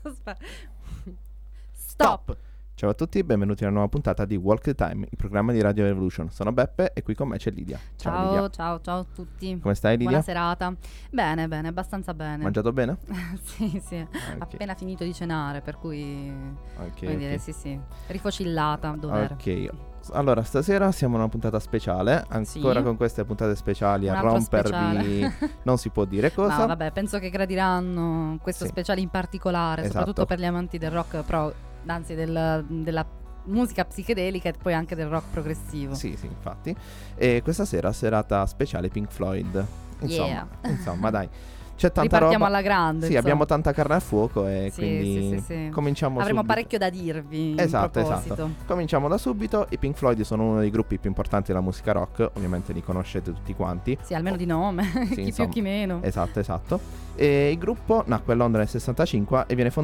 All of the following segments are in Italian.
Stop. Ciao a tutti, benvenuti a una nuova puntata di Walk the Time, il programma di Radio Revolution. Sono Beppe e qui con me c'è Lidia. Ciao, ciao a tutti. Come stai, Lidia? Buona serata. Bene, abbastanza bene. Mangiato bene? Sì, Okay. appena finito di cenare, per cui Okay. dire sì, rifocillata, dov'era. Ok, allora stasera siamo in una puntata speciale, ancora Sì. con queste puntate speciali Un a altro rompervi, speciale. non si può dire cosa. No, vabbè, penso che gradiranno questo Sì. speciale in particolare, Esatto. soprattutto per gli amanti del rock, anzi della musica psichedelica e poi anche del rock progressivo. Sì, infatti. E questa sera serata speciale Pink Floyd. Insomma, dai. C'è tanta Ripartiamo roba. alla grande. Sì, insomma. abbiamo tanta carne a fuoco e Sì, quindi sì. cominciamo Avremo subito. parecchio da dirvi Esatto, in proposito. esatto. Cominciamo da subito. I Pink Floyd sono uno dei gruppi più importanti della musica rock, ovviamente li conoscete tutti quanti. Sì, almeno di nome, Sì, chi insomma. più chi meno. Esatto. E il gruppo nacque a Londra nel 65 e viene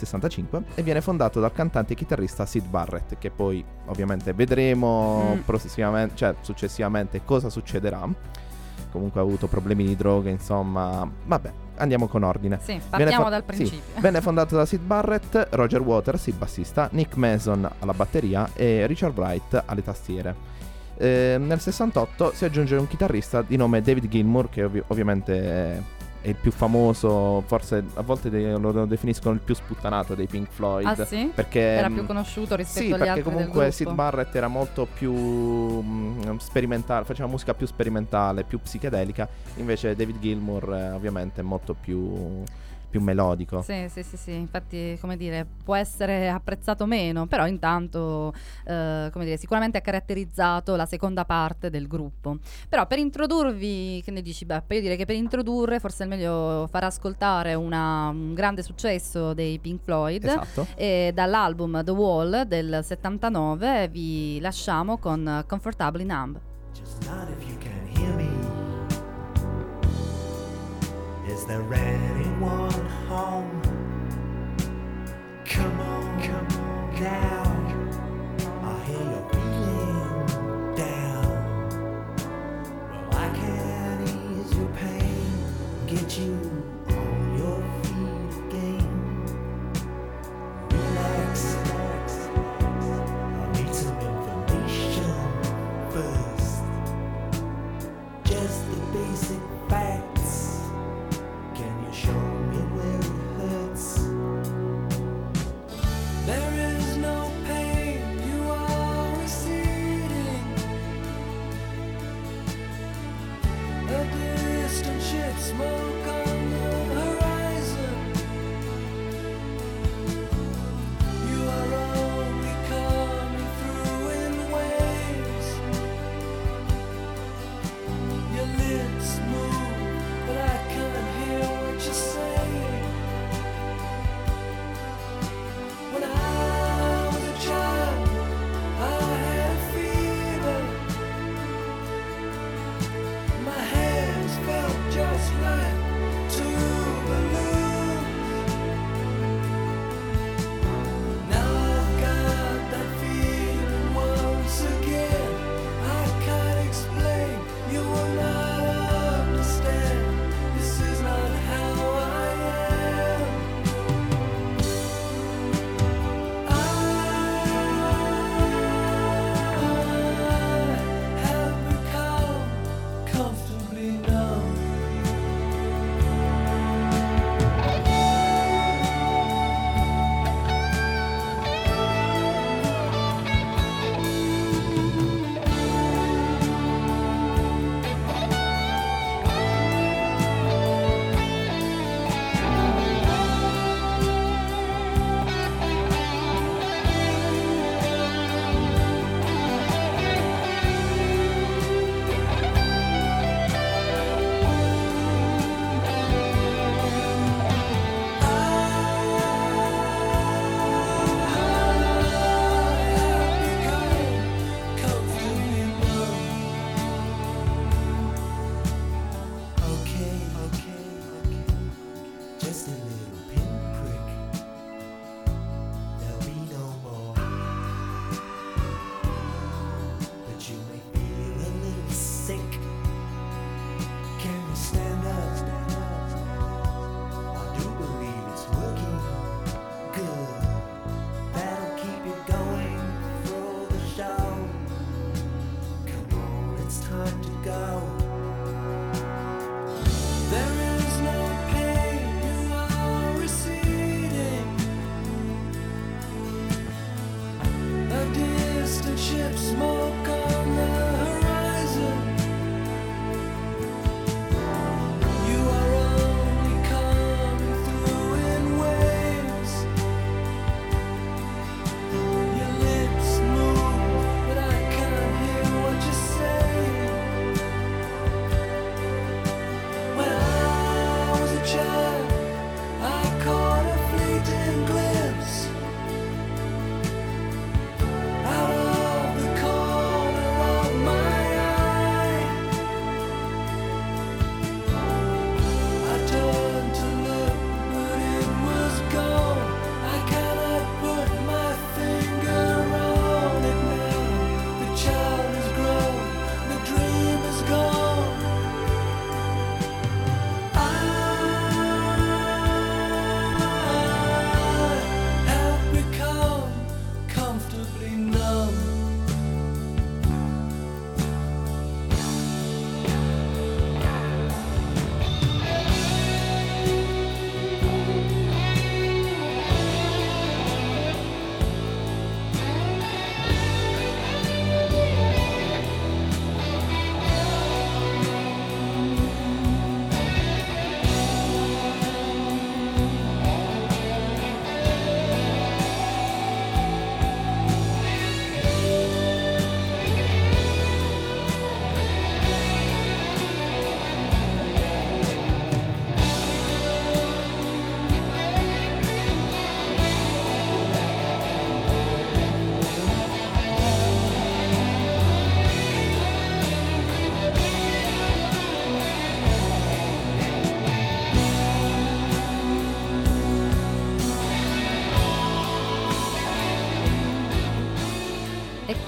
fondato dal cantante e chitarrista Syd Barrett, che poi ovviamente vedremo successivamente cosa succederà. Comunque ha avuto problemi di droga, insomma, vabbè, andiamo con ordine. Sì, partiamo dal principio. Sì, venne fondato da Syd Barrett, Roger Waters, il bassista, Nick Mason alla batteria e Richard Wright alle tastiere. Nel 68 si aggiunge un chitarrista di nome David Gilmour, che ovviamente è il più famoso, forse a volte lo definiscono il più sputtanato dei Pink Floyd. Ah sì? Perché era più conosciuto rispetto agli altri del gruppo. Sì, perché comunque Syd Barrett era molto più sperimentale, faceva musica più sperimentale, più psichedelica, invece David Gilmour ovviamente è molto più melodico. Sì, infatti, come dire, può essere apprezzato meno, però intanto, sicuramente ha caratterizzato la seconda parte del gruppo. Però per introdurvi, che ne dici Beppe? Io direi che per introdurre forse è meglio far ascoltare un grande successo dei Pink Floyd. Esatto. E dall'album The Wall del 79 vi lasciamo con Comfortably Numb. Just not if you can hear me. Is there anyone home? Come on now. I hear you're feeling down. Well, I can ease your pain, get you on your feet again. Relax. I need some information first. Just the basic facts. Can you show me where it hurts? There is no pain, you are receding. A distant ship, smoke on the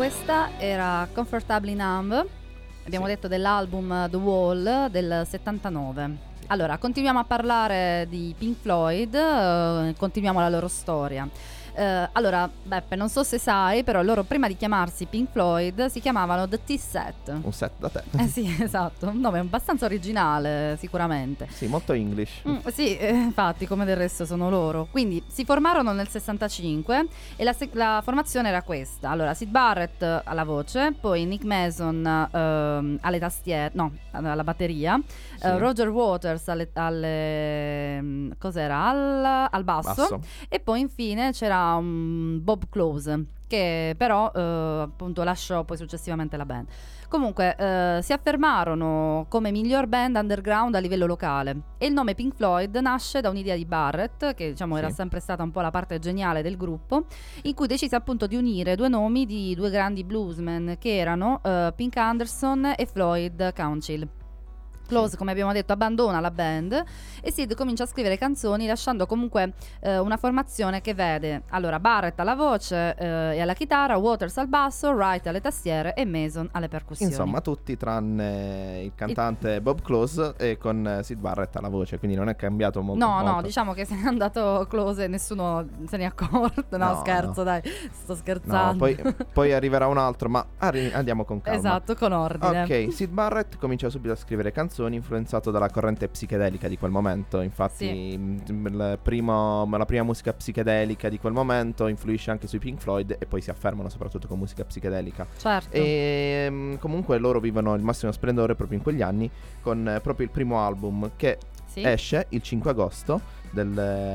questa era Comfortably Numb, abbiamo detto dell'album The Wall del 79. Allora, continuiamo a parlare di Pink Floyd, continuiamo la loro storia. Allora, Beppe, non so se sai, però loro prima di chiamarsi Pink Floyd si chiamavano The T-Set. Un set da te. Sì, esatto, un nome abbastanza originale sicuramente. Sì, molto English. Sì, infatti, come del resto sono loro. Quindi si formarono nel 65 e la formazione era questa. Allora, Syd Barrett alla voce, poi Nick Mason alle tastiere, no, alla batteria, Sì. Roger Waters cos'era? Al basso. E poi infine c'era Bob Close, che però appunto lasciò poi successivamente la band. Comunque si affermarono come miglior band underground a livello locale e il nome Pink Floyd nasce da un'idea di Barrett, che diciamo era sempre stata un po' la parte geniale del gruppo, in cui decise appunto di unire due nomi di due grandi bluesmen che erano Pink Anderson e Floyd Council. Close, come abbiamo detto, abbandona la band e Sid comincia a scrivere canzoni, lasciando comunque una formazione che vede allora Barrett alla voce e alla chitarra, Waters al basso, Wright alle tastiere e Mason alle percussioni. Insomma, tutti tranne il cantante Bob Close e con Syd Barrett alla voce, quindi non è cambiato molto. No, diciamo che se n'è andato Close e nessuno se ne è accorto. No, scherzo, dai, sto scherzando. No, poi arriverà un altro, ma andiamo con calma. Esatto, con ordine. Ok, Syd Barrett comincia subito a scrivere canzoni influenzato dalla corrente psichedelica di quel momento. Infatti la prima musica psichedelica di quel momento influisce anche sui Pink Floyd e poi si affermano soprattutto con musica psichedelica. Certo. E comunque loro vivono il massimo splendore proprio in quegli anni con proprio il primo album che esce il 5 agosto del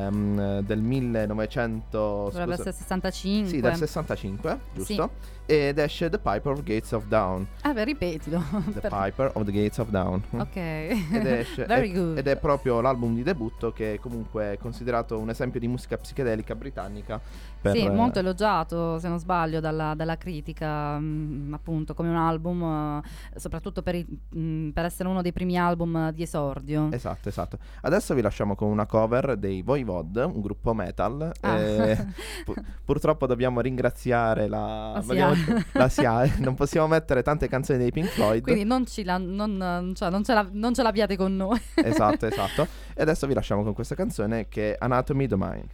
1900. Dovrebbe essere 65. Sì, del 65, giusto? Sì. Ed esce The Piper of the Gates of Dawn. Beh, ripetilo. The Piper of the Gates of Dawn. Ok. Very good. Ed è proprio l'album di debutto, che comunque è considerato un esempio di musica psichedelica britannica. Sì, molto elogiato, se non sbaglio, dalla critica, appunto, come un album, soprattutto per essere uno dei primi album di esordio. Esatto. Adesso vi lasciamo con una cover dei Voivod, un gruppo metal. Purtroppo dobbiamo ringraziare la SIAE. Non possiamo mettere tante canzoni dei Pink Floyd, quindi non ce l'abbiate con noi. Esatto. E adesso vi lasciamo con questa canzone che è Anatomy Domain.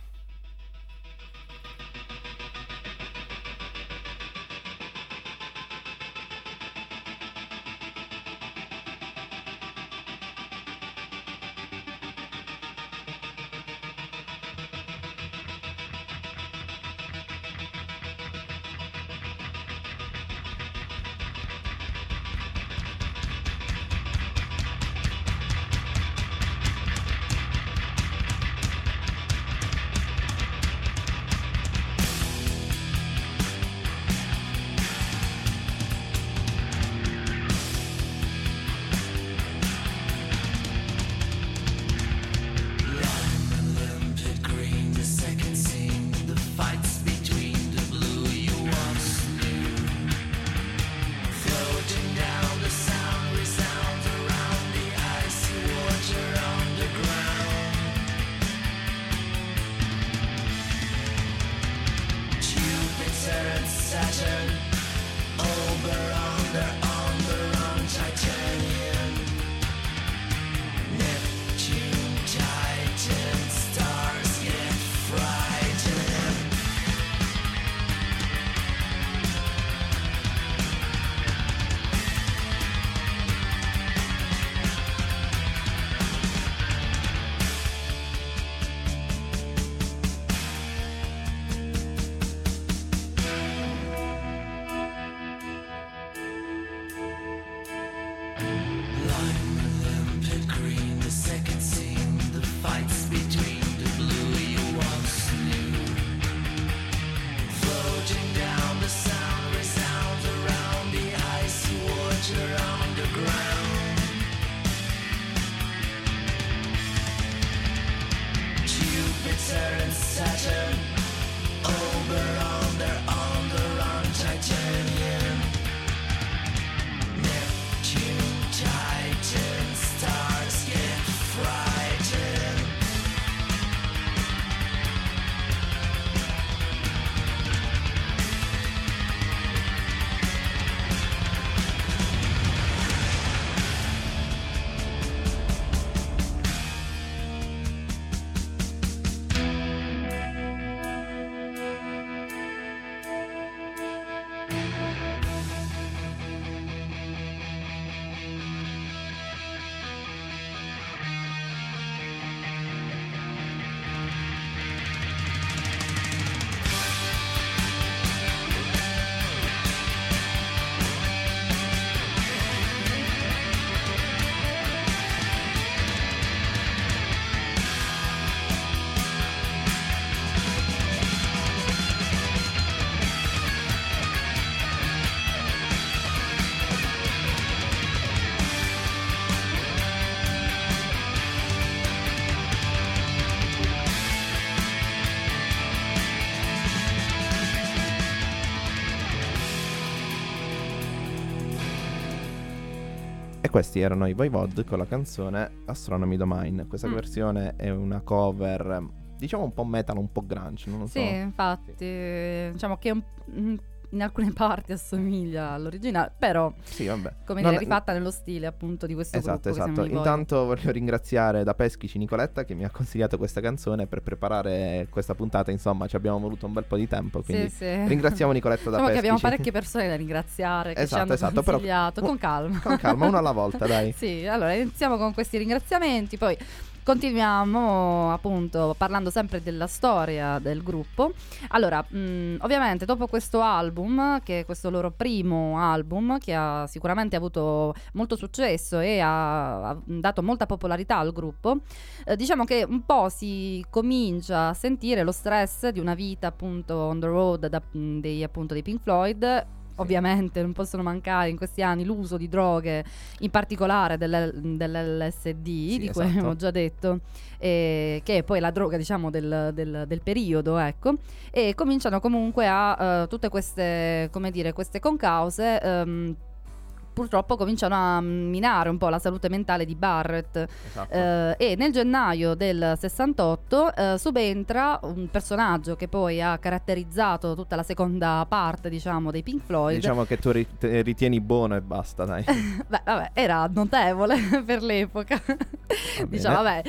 questi erano i Voivod con la canzone Astronomy Domain. Questa versione è una cover, diciamo un po' metal, un po' grunge, non lo so. Sì, infatti, diciamo che in alcune parti assomiglia all'originale, però Sì, vabbè. come Non- dire, rifatta nello stile appunto di questo Esatto, gruppo che siamo esatto. i Voivod. Intanto voglio ringraziare da Peschici Nicoletta che mi ha consigliato questa canzone per preparare questa puntata. Insomma, ci abbiamo voluto un bel po' di tempo, quindi Sì, sì. ringraziamo Nicoletta da Diciamo che abbiamo Peschici. parecchie persone da ringraziare che ci hanno Esatto, però- consigliato, con calma. Con calma, uno alla volta, dai. Sì, allora iniziamo con questi ringraziamenti, poi continuiamo appunto parlando sempre della storia del gruppo. Allora, ovviamente dopo questo album, che è questo loro primo album, che ha sicuramente avuto molto successo e ha dato molta popolarità al gruppo, diciamo che un po' si comincia a sentire lo stress di una vita appunto on the road dei Pink Floyd. Ovviamente non possono mancare in questi anni l'uso di droghe, in particolare dell'LSD, Sì, di cui esatto. abbiamo già detto, che è poi la droga diciamo del periodo, ecco, e cominciano comunque a tutte queste, come dire, queste concause purtroppo cominciano a minare un po' la salute mentale di Barrett. Esatto. E nel gennaio del 68 subentra un personaggio che poi ha caratterizzato tutta la seconda parte, diciamo, dei Pink Floyd. Diciamo che tu ritieni buono e basta, dai. Beh, vabbè, era notevole per l'epoca. Diciamo, vabbè,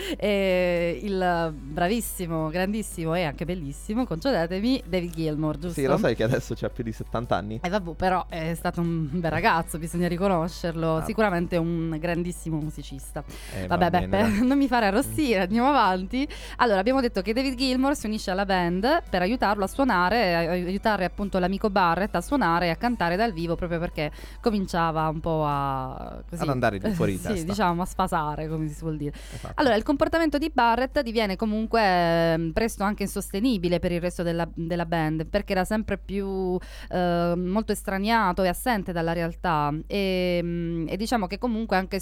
il bravissimo, grandissimo e anche bellissimo, concedetemi, David Gilmour, giusto? Sì, lo sai che adesso c'ha più di 70 anni? Vabbè, però è stato un bel ragazzo, bisogna riconoscerlo, Ah. sicuramente un grandissimo musicista. Va Vabbè, bene, Beppe, dai. non mi fare arrossire, andiamo avanti. Allora, abbiamo detto che David Gilmour si unisce alla band per aiutarlo a suonare, aiutare appunto l'amico Barrett a suonare e a cantare dal vivo, proprio perché cominciava un po' a così, Ad andare di fuori di sì, testa. diciamo a sfasare, come si suol dire. Esatto. Allora, il comportamento di Barrett diviene comunque presto anche insostenibile per il resto della band, perché era sempre più molto estraniato e assente dalla realtà e diciamo che comunque anche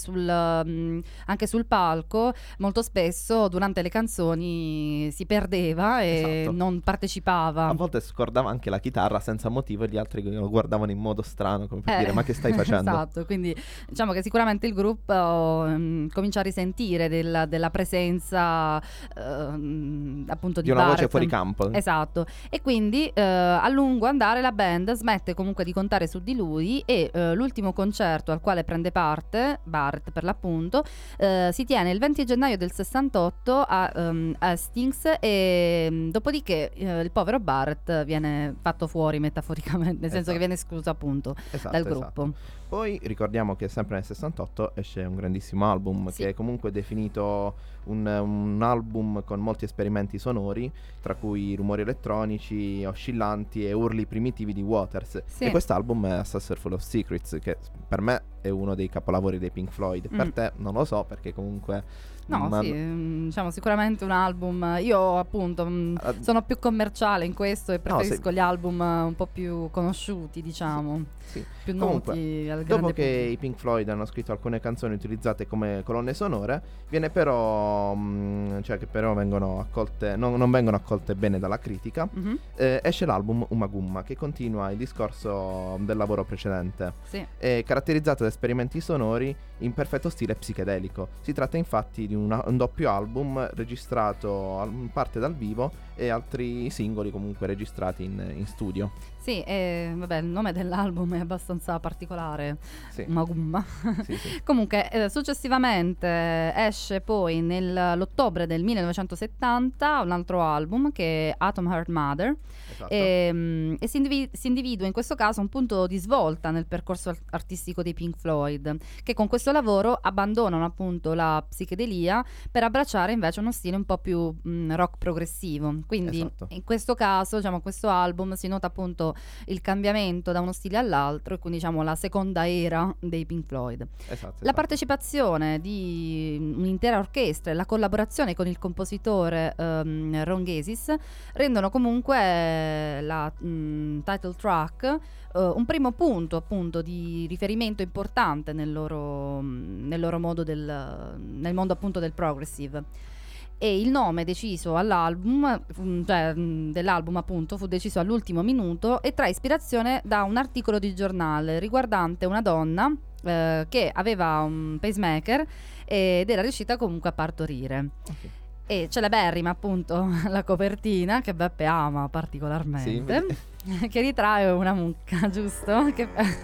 sul palco molto spesso durante le canzoni si perdeva e Esatto. non partecipava. A volte scordava anche la chitarra senza motivo e gli altri lo guardavano in modo strano, come per dire: ma che stai facendo? Esatto, quindi diciamo che sicuramente il gruppo comincia a risentire della presenza appunto Di una voce Barrett. fuori campo. Esatto, e quindi a lungo andare la band smette comunque di contare su di lui e l'ultimo concerto al quale prende parte, Barrett per l'appunto, si tiene il 20 gennaio del 68 a Hastings e dopodiché il povero Barrett viene fatto fuori metaforicamente, nel senso Esatto. che viene escluso appunto Esatto, dal esatto. gruppo. Poi ricordiamo che sempre nel 68 esce un grandissimo album Sì. che è comunque definito un album con molti esperimenti sonori, tra cui rumori elettronici, oscillanti e urli primitivi di Waters. Sì. E quest'album è A Saucer Full of Secrets, che per me è uno dei capolavori dei Pink Floyd. Per te non lo so, perché comunque... No, ma- sì, diciamo sicuramente un album. Io appunto sono più commerciale in questo e preferisco gli album un po' più conosciuti, diciamo, Sì. più Comunque, noti al dopo grande che pubblico. i Pink Floyd hanno scritto alcune canzoni utilizzate come colonne sonore, viene però, cioè che però vengono accolte, non vengono accolte bene dalla critica, Mhm, esce l'album Umagumma, che continua il discorso del lavoro precedente. sì. È caratterizzato da esperimenti sonori in perfetto stile psichedelico. Si tratta infatti di un doppio album registrato in parte dal vivo e altri singoli comunque registrati in studio. Sì, vabbè, il nome dell'album è abbastanza particolare, Sì, Magumma. sì, sì. Comunque, successivamente esce poi nell'ottobre del 1970 un altro album che è Atom Heart Mother. Esatto. E si individua in questo caso un punto di svolta nel percorso artistico dei Pink Floyd, che con questo lavoro abbandonano appunto la psichedelia per abbracciare invece uno stile un po' più rock progressivo. Quindi Esatto. in questo caso, diciamo, questo album si nota appunto il cambiamento da uno stile all'altro e quindi diciamo la seconda era dei Pink Floyd. Esatto, La partecipazione di un'intera orchestra e la collaborazione con il compositore Ron Gasis rendono comunque la title track un primo punto appunto di riferimento importante nel loro modo nel mondo appunto del progressive. E il nome deciso all'album, dell'album appunto, fu deciso all'ultimo minuto e trae ispirazione da un articolo di giornale riguardante una donna che aveva un pacemaker ed era riuscita comunque a partorire. Ok. E celeberrima appunto la copertina che Beppe ama Sì, particolarmente, che ritrae una mucca, giusto?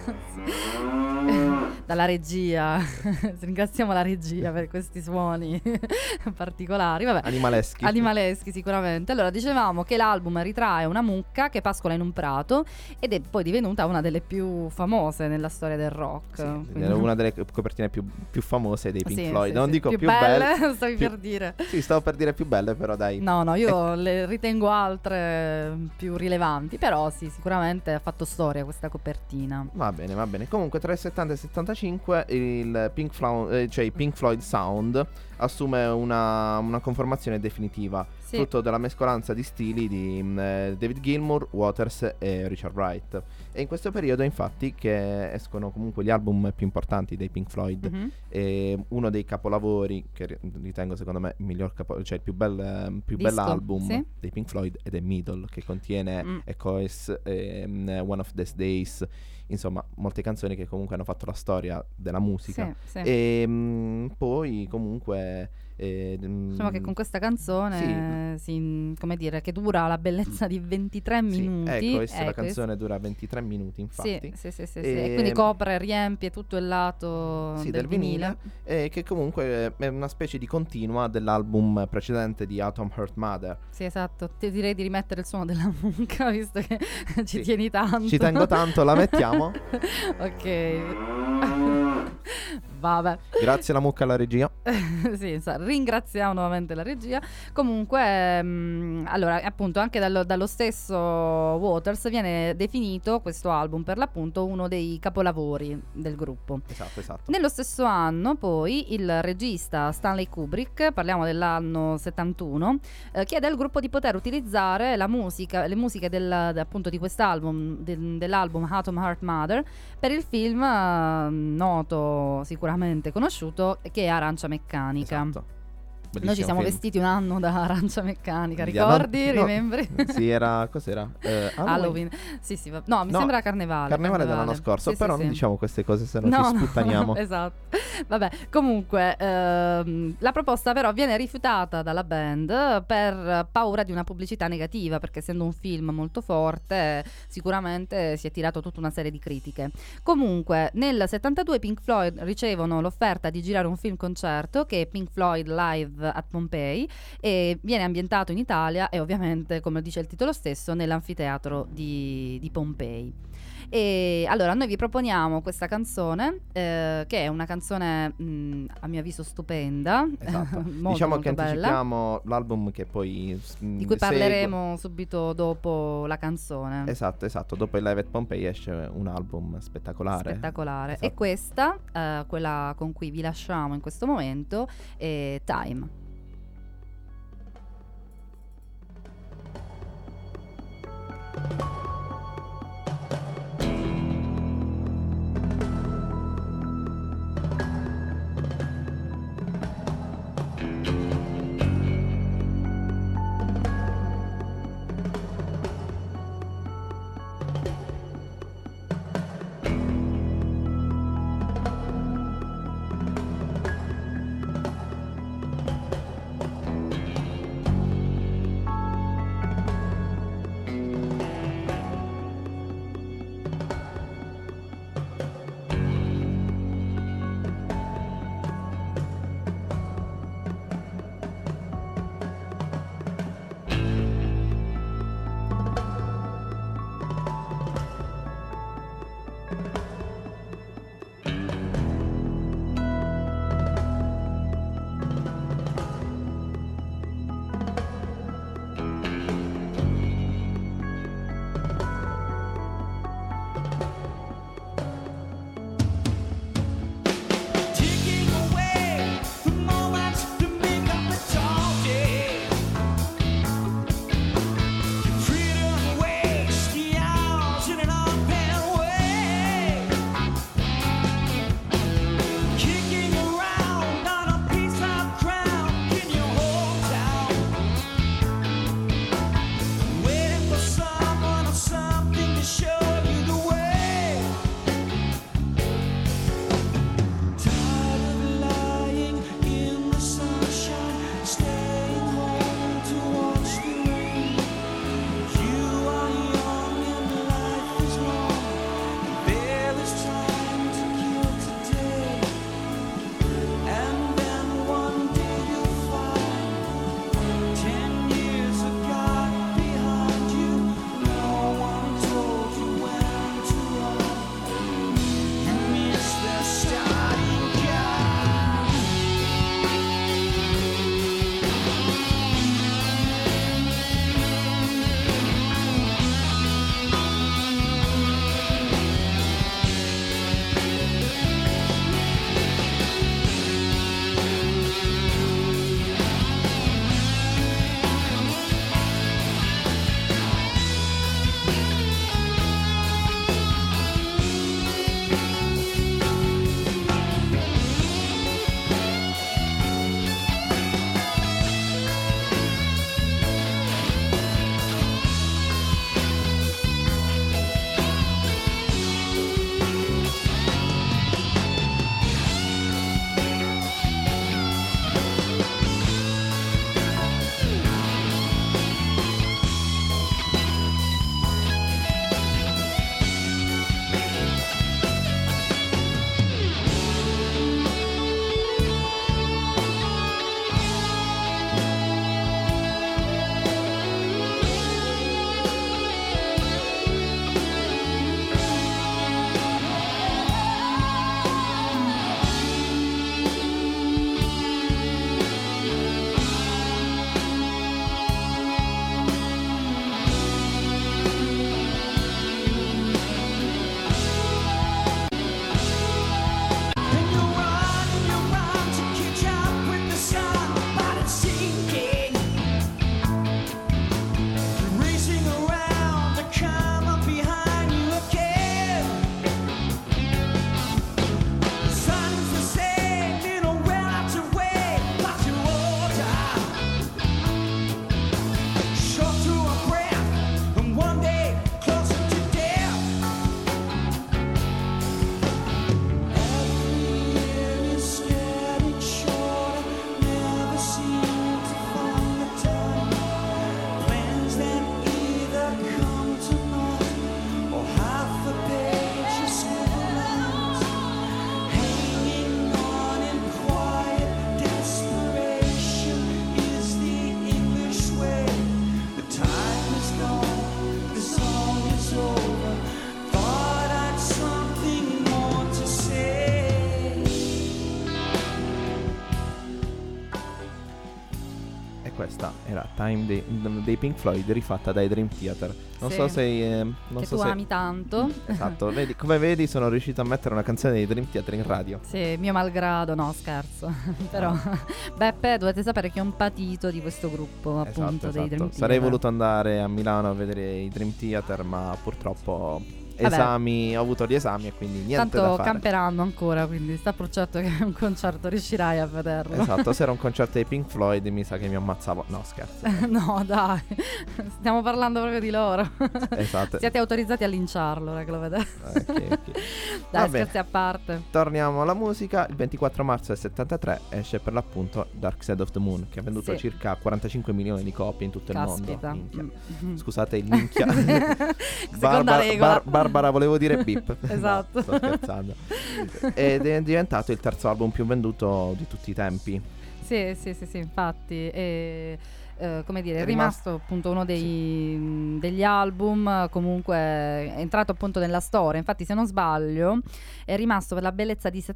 Dalla regia. Ringraziamo la regia per questi suoni particolari. Vabbè. Animaleschi sicuramente. Allora, dicevamo che l'album ritrae una mucca che pascola in un prato ed è poi divenuta una delle più famose nella storia del rock. Sì, Quindi- è una delle copertine più famose dei Pink Sì, Floyd. sì, Non sì. dico più belle, belle. stavi più- per dire. Sì, stavo per dire più belle, però dai. No, io le ritengo altre più rilevanti, però sì, sicuramente ha fatto storia questa copertina. Va bene, va bene. Comunque tra il 70 e il 75 il cioè i Pink Floyd Sound assume una conformazione definitiva, Sì. frutto della mescolanza di stili di David Gilmour, Waters e Richard Wright. E in questo periodo infatti che escono comunque gli album più importanti dei Pink Floyd. Mhm. E uno dei capolavori che ritengo secondo me il miglior cioè il più Disco, bell'album sì. dei Pink Floyd ed è Middle, che contiene Echoes, One of These Days, insomma molte canzoni che comunque hanno fatto la storia della musica. Sì, sì. E poi comunque Diciamo che con questa canzone come dire, che dura la bellezza di 23 minuti. Echoes, la Echoes. canzone dura 23 minuti infatti. Sì. E- E quindi riempie tutto il lato Sì, del vinile. che comunque è una specie di continua dell'album precedente di Atom Heart Mother. Sì, esatto. Ti direi di rimettere il suono della mucca, visto che ci Sì. tieni tanto. Ci tengo tanto, la mettiamo. Ok. Vabbè. Grazie alla mucca alla regia. Sì, ringraziamo nuovamente la regia. Comunque, allora, appunto, anche dallo stesso Waters viene definito questo album per l'appunto uno dei capolavori del gruppo. Esatto. Nello stesso anno, poi, il regista Stanley Kubrick, parliamo dell'anno 71, chiede al gruppo di poter utilizzare le musiche appunto di quest'album, dell'album Atom Heart Mother, per il film noto, sicuramente conosciuto, che è Arancia Meccanica. Esatto. Noi ci siamo Bellissimo vestiti un anno da Arancia Meccanica, film. ricordi? No, Remembri? Sì, cos'era? Halloween. Sì, no, mi No, sembra Carnevale. Carnevale dell'anno scorso, Sì, però sì, non sì. diciamo queste cose se non No, ci sputtaniamo. esatto. Vabbè, comunque la proposta però viene rifiutata dalla band per paura di una pubblicità negativa, perché essendo un film molto forte sicuramente si è tirato tutta una serie di critiche. Comunque nel 72 i Pink Floyd ricevono l'offerta di girare un film concerto che è Pink Floyd Live at Pompeii, e viene ambientato in Italia e ovviamente, come dice il titolo stesso, nell'anfiteatro di Pompei. E allora noi vi proponiamo questa canzone, che è una canzone a mio avviso stupenda. Esatto. molto, Diciamo molto che bella, anticipiamo l'album che poi di cui parleremo subito dopo la canzone. Esatto. Dopo il Live at Pompeii esce un album spettacolare. Spettacolare. Esatto. E questa, quella con cui vi lasciamo in questo momento, è Time. Time dei Pink Floyd rifatta dai Dream Theater. Non Sì. so se non che so tu se ami tanto. esatto, come vedi sono riuscito a mettere una canzone dei Dream Theater in radio. Sì, mio malgrado, no scherzo. Però Beppe, dovete sapere che ho un patito di questo gruppo, appunto, dei Dream Theater. Sarei voluto andare a Milano a vedere i Dream Theater, ma purtroppo Vabbè. ho avuto gli esami e quindi niente da Tanto fare. camperanno ancora, quindi sta per certo che un concerto riuscirai a vederlo. Esatto, se era un concerto dei Pink Floyd mi sa che mi ammazzavo. No, scherzo. No, dai, stiamo parlando proprio di loro. Esatto. Siete autorizzati a linciarlo, ora che lo vedete. Ok. Dai, Vabbè. scherzi a parte. Torniamo alla musica. Il 24 marzo del 73 esce per l'appunto Dark Side of the Moon, che ha venduto Sì. circa 45 milioni di copie in tutto Caspita. il mondo. Minchia. Mm. Scusate il minchia. Seconda regola. Barbara, volevo dire beep. Esatto. No, sto scherzando. Ed è diventato il terzo album più venduto di tutti i tempi. Sì, infatti. Come dire, È è rimasto appunto uno degli album comunque è entrato appunto nella storia. Infatti, se non sbaglio, è rimasto per la bellezza di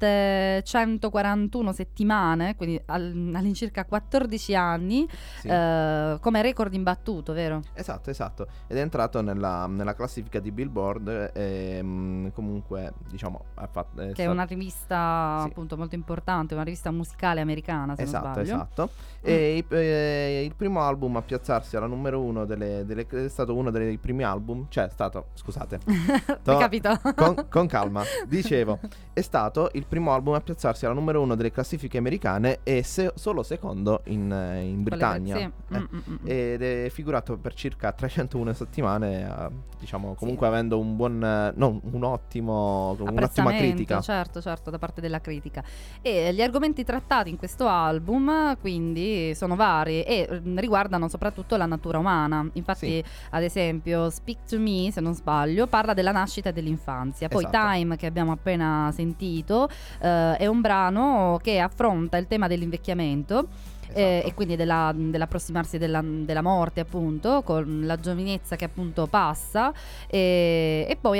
741 settimane, quindi all'incirca 14 anni, Sì. come record imbattuto, vero? Esatto. Ed è entrato nella classifica di Billboard. Comunque, diciamo, Che è una rivista Sì. appunto molto importante, una rivista musicale americana, se non sbaglio. Esatto. E il primo album a piazzarsi alla numero uno è stato uno dei primi album. Cioè, è stato, scusate, Capito? con calma. Dicevo, è stato il primo album a piazzarsi alla numero uno delle classifiche americane e solo secondo in Britannia. Sì. Ed è figurato per circa 301 settimane, diciamo, comunque avendo un buon, un'ottima Apprezzamento, critica. certo, da parte della critica. E gli argomenti trattati in questo album quindi sono vari e riguardano soprattutto la natura umana. Infatti, ad esempio, Speak to Me, se non sbaglio, parla della nascita e dell'infanzia. Poi Esatto. Time, che abbiamo appena sentito, è un brano che affronta il tema dell'invecchiamento. Esatto. E quindi dell'approssimarsi della morte, appunto, con la giovinezza che appunto passa. E poi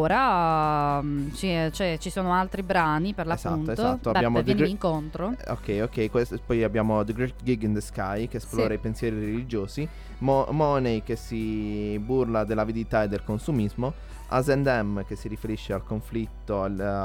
ancora ci sono altri brani per l'appunto. Esatto. Beppe, Abbiamo vienimi incontro. Ok, poi abbiamo The Great Gig in the Sky, che esplora Sì. i pensieri religiosi, Money, che si burla dell'avidità e del consumismo, Us and Them, che si riferisce al conflitto,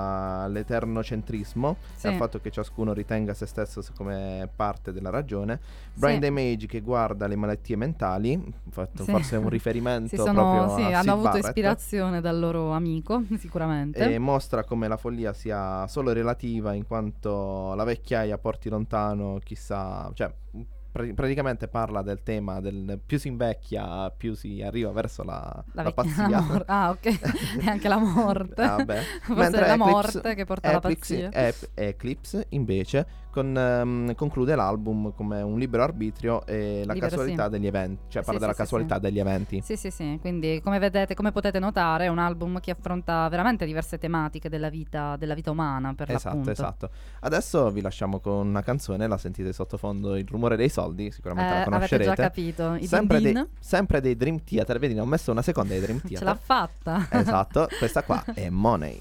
all'eternocentrismo Sì. e al fatto che ciascuno ritenga se stesso come parte della ragione, Brain Sì. Damage, che guarda le malattie mentali, Sì. forse è un riferimento Sì, proprio a Syd hanno avuto Barrett. ispirazione dal loro amico, sicuramente. E mostra come la follia sia solo relativa, in quanto la vecchiaia porti lontano chissà, cioè praticamente parla del tema del più si invecchia più si arriva verso la pazzia. Ok. E anche la morte. Vabbè. Forse è la morte che porta alla pazzia. Eclipse invece conclude l'album come un libero arbitrio e la Libero, casualità sì. degli eventi, cioè parla Sì, della sì, casualità sì. degli eventi. Sì, quindi come vedete, come potete notare, è un album che affronta veramente diverse tematiche della vita umana, per l'appunto. Esatto. Adesso vi lasciamo con una canzone, la sentite sottofondo, Il rumore dei soldi, sicuramente la conoscerete. Avete già capito, i Sempre din din. sempre dei Dream Theater, vedi, ne ho messo una seconda dei Dream Theater. Ce l'ha fatta. Esatto, questa qua è Money.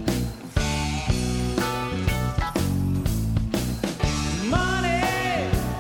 Money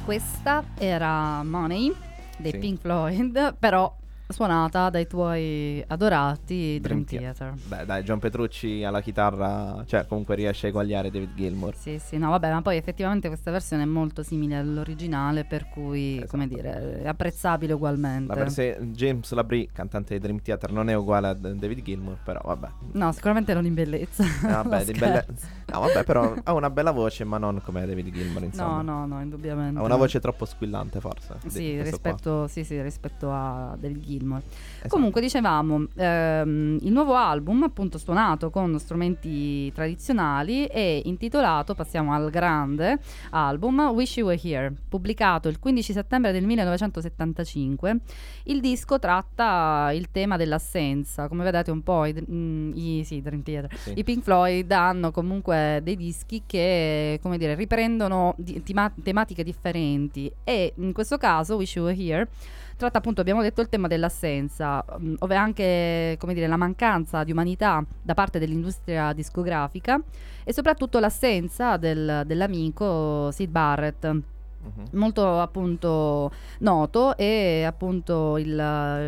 Questa era Money dei Sì. Pink Floyd, però suonata dai tuoi adorati Dream Theater. Beh, dai, John Petrucci alla chitarra, cioè comunque riesce a eguagliare David Gilmour. Sì, sì, no, vabbè, ma poi effettivamente questa versione è molto simile all'originale, per cui, Esatto. come dire, è apprezzabile ugualmente. James Labrie, cantante di Dream Theater, non è uguale a David Gilmour, però vabbè. No, sicuramente non in bellezza. Vabbè, No, di scherzo. No, vabbè, però ha una bella voce, ma non come David Gilmour, insomma. No, indubbiamente. Ha una voce troppo squillante, forse. Sì, questo qua. rispetto a David Gilmour. Esatto. Comunque dicevamo, il nuovo album, appunto suonato con strumenti tradizionali, è intitolato, passiamo al grande album, Wish You Were Here, pubblicato il 15 settembre del 1975. Il disco tratta il tema dell'assenza, come vedete un po' Dream Theater. Sì. I Pink Floyd hanno comunque dei dischi che, come dire, riprendono tematiche differenti, e in questo caso Wish You Were Here tratta, appunto, abbiamo detto, il tema dell'assenza, ove anche, come dire, la mancanza di umanità da parte dell'industria discografica, e soprattutto l'assenza dell'amico Syd Barrett, Mhm. molto appunto noto, e appunto il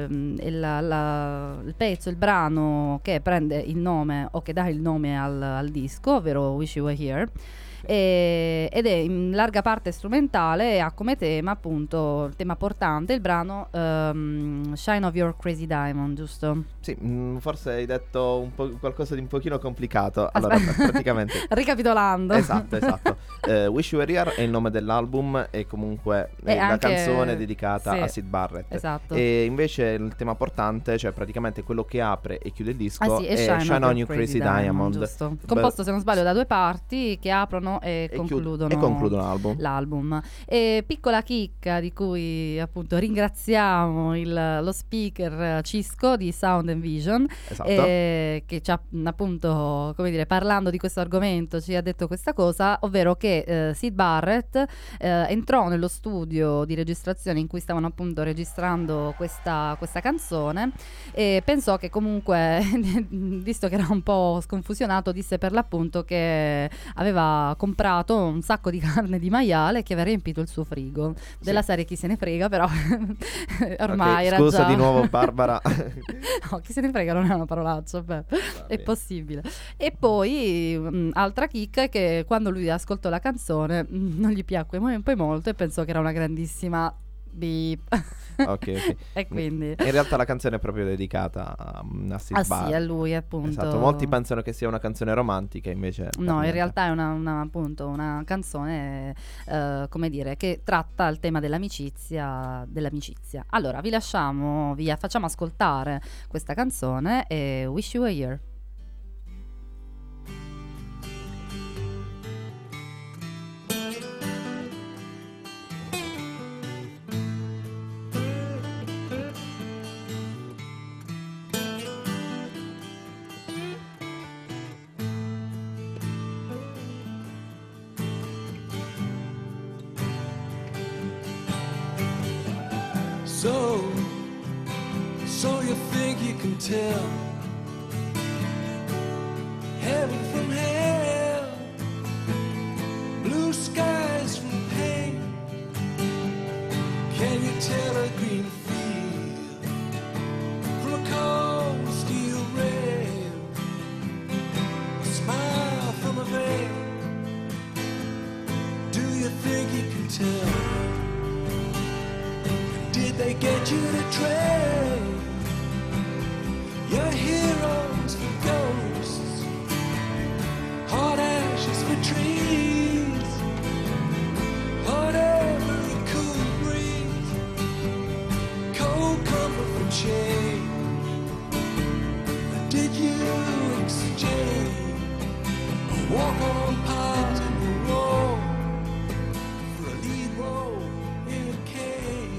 pezzo, il brano che prende il nome, o che dà il nome al disco, ovvero Wish You Were Here, ed è in larga parte strumentale, e ha come tema, appunto, il tema portante, il brano Shine of Your Crazy Diamond, giusto? Sì, forse hai detto qualcosa di un pochino complicato. Allora, Aspetta. praticamente... Ricapitolando. Esatto. Wish You Were Here è il nome dell'album, e comunque è E la anche- canzone dedicata sì, a Syd Barrett. esatto. E invece il tema portante, cioè praticamente quello che apre e chiude il disco, Ah sì, è è Shine on You Crazy Diamond. giusto. Composto, se non sbaglio, da due parti che aprono e concludono l'album. l'album. E piccola chicca di cui, appunto, ringraziamo lo speaker Cisco di Sound and Vision, Esatto. che ci ha, appunto, come dire, parlando di questo argomento, ci ha detto questa cosa, ovvero che Syd Barrett entrò nello studio di registrazione in cui stavano, appunto, registrando questa canzone, e pensò che comunque, visto che era un po' sconfusionato, disse per l'appunto che aveva comprato un sacco di carne di maiale che aveva riempito il suo frigo, della serie chi se ne frega, però ormai Ok, era scusa già... di nuovo, Barbara. No, chi se ne frega non è una parolaccia, beh, è bene. possibile. E poi altra chicca è che quando lui ascoltò la canzone non gli piacque poi molto, e pensò che era una grandissima beep. Ok. E quindi In realtà la canzone è proprio dedicata a Syd ah sì, Barrett. a lui, appunto. Esatto, molti pensano che sia una canzone romantica, invece per No, in niente. realtà è appunto una canzone, come dire, che tratta il tema dell'amicizia. Allora, vi lasciamo, facciamo ascoltare questa canzone, e Wish You Were Here. So you think you can tell heaven from hell, blue skies from pain? Can you tell a green field from a cold steel rail, a smile from a veil? Do you think you can tell? Did they get you to trade your heroes for ghosts, hot ashes for trees, hot air for a cool breeze, cold comfort for change? Did you exchange a walk-on part in the wall for a lead role in a cave?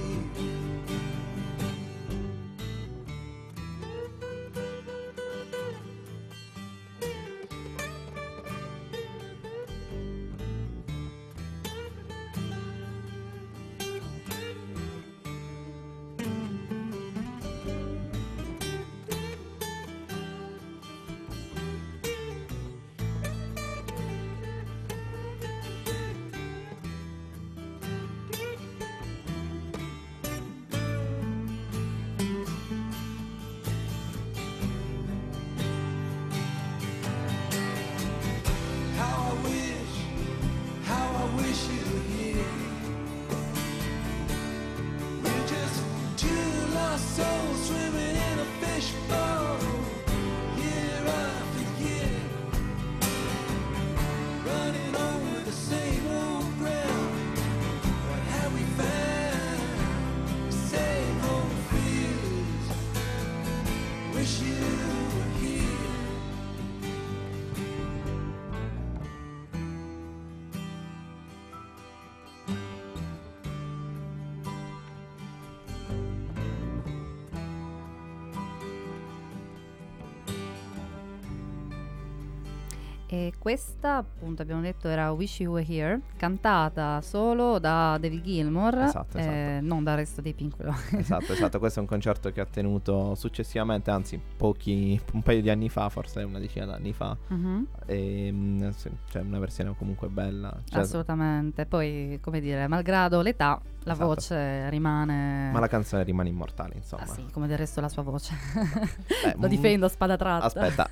E questa, appunto, abbiamo detto era Wish You Were Here, cantata solo da David Gilmour, Esatto. non dal resto dei Pink Floyd. Esatto, questo è un concerto che ha tenuto successivamente, anzi un paio di anni fa, forse una decina d'anni fa. Mhm. E sì, cioè una versione comunque bella, cioè, Assolutamente. Poi, come dire, malgrado l'età, la Esatto. voce rimane... ma la canzone rimane immortale, insomma. Ah, sì, come del resto la sua voce. Beh, Lo difendo a spada tratta. Aspetta,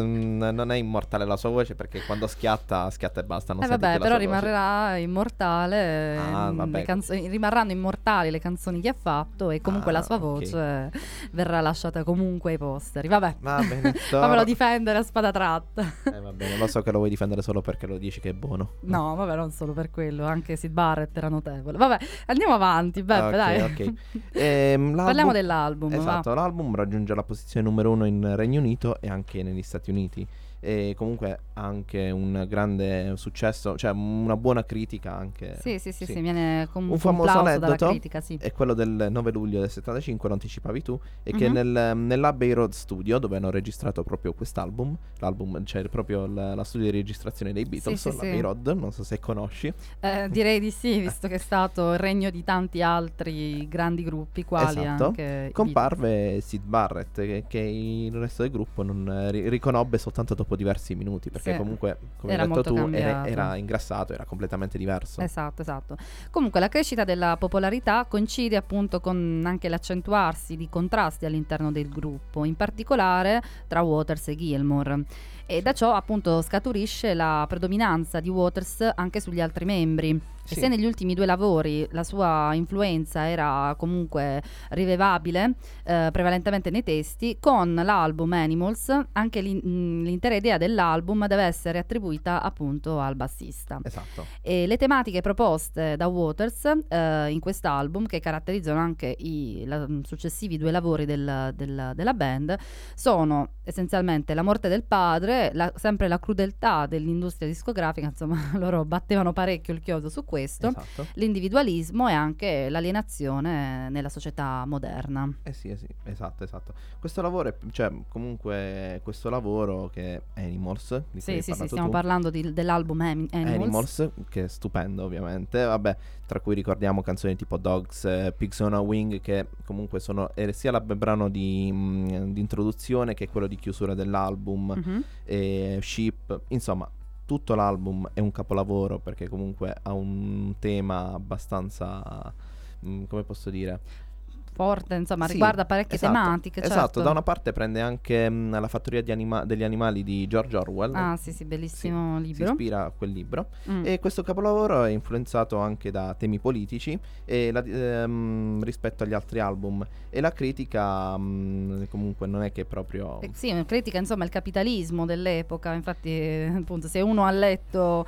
non è immortale la sua voce, perché quando schiatta e basta, non senti Vabbè, più la però sua voce. rimarrà immortale. Vabbè. Rimarranno immortali le canzoni che ha fatto, e comunque la sua ok. voce verrà lasciata comunque ai posteri. Vabbè, Va bene, fammelo difendere a spada tratta. va bene, lo so che lo vuoi difendere solo perché lo dici che è buono. No, vabbè, non solo per quello, anche Sid Barrett era notevole. Vabbè, andiamo avanti, Beppe, Ok, dai. ok. Parliamo dell'album, va. Esatto, l'album raggiunge la posizione numero 1 in Regno Unito e anche negli Stati Uniti. E comunque anche un grande successo, cioè una buona critica anche. Sì, viene con Un famoso applauso dalla aneddoto critica, sì. è quello del 9 luglio del 75, lo anticipavi tu, e che Mhm. nell'Abbey Road Studio, dove hanno registrato proprio quest'album, c'è proprio la studio di registrazione dei Beatles, Sì, l'Abbey Road, non so se conosci. Direi di sì, visto che è stato il regno di tanti altri grandi gruppi, quali Esatto. anche i Beatles. Comparve Sid Barrett, che il resto del gruppo non riconobbe soltanto dopo diversi minuti, perché Sì. comunque, come Era hai detto molto tu, era cambiato. ingrassato, era completamente diverso. Esatto. Comunque la crescita della popolarità coincide appunto con anche l'accentuarsi di contrasti all'interno del gruppo, in particolare tra Waters e Gilmour. E da ciò appunto scaturisce la predominanza di Waters anche sugli altri membri. Sì. E se negli ultimi due lavori la sua influenza era comunque rilevabile, prevalentemente nei testi, con l'album Animals anche l'intera idea dell'album deve essere attribuita appunto al bassista. Esatto. E le tematiche proposte da Waters in quest'album, che caratterizzano anche i successivi due lavori della band, sono essenzialmente la morte del padre, sempre la crudeltà dell'industria discografica, insomma loro battevano parecchio il chiodo su questo, Esatto. l'individualismo e anche l'alienazione nella società moderna. Sì, esatto. Questo lavoro cioè comunque questo lavoro che è Animals, di cui hai Sì, parlato stiamo tu. parlando dell'album Animals. Che è stupendo ovviamente, vabbè, tra cui ricordiamo canzoni tipo Dogs, Pigs on a Wing, che comunque sono sia il brano di introduzione che quello di chiusura dell'album, Mhm. e Sheep, insomma tutto l'album è un capolavoro, perché comunque ha un tema abbastanza, come posso dire, Forte, insomma, sì, riguarda parecchie esatto, tematiche, esatto. certo. Da una parte prende anche la fattoria degli animali di George Orwell. Ah, sì, bellissimo Si libro. ispira a quel libro. Mm. E questo capolavoro è influenzato anche da temi politici e rispetto agli altri album. E la critica comunque non è che proprio... Sì, una critica insomma il capitalismo dell'epoca, infatti appunto se uno ha letto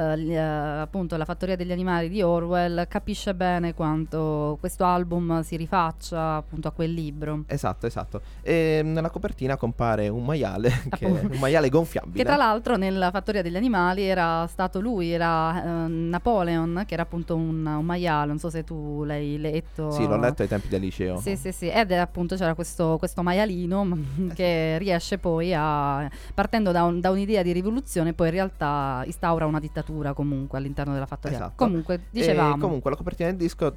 appunto La fattoria degli animali di Orwell capisce bene quanto questo album si rifaccia appunto a quel libro. Esatto. E nella copertina compare un maiale, che è Appunto. un maiale gonfiabile. Che tra l'altro nella fattoria degli animali era stato lui, era Napoleon, che era appunto un maiale, non so se tu l'hai letto. Sì, l'ho letto ai tempi del liceo. Sì, ed è appunto c'era questo maialino che riesce poi partendo da un'idea di rivoluzione, poi in realtà instaura una dittatura comunque all'interno della fattoria. Esatto. Comunque, dicevamo. E comunque la copertina del disco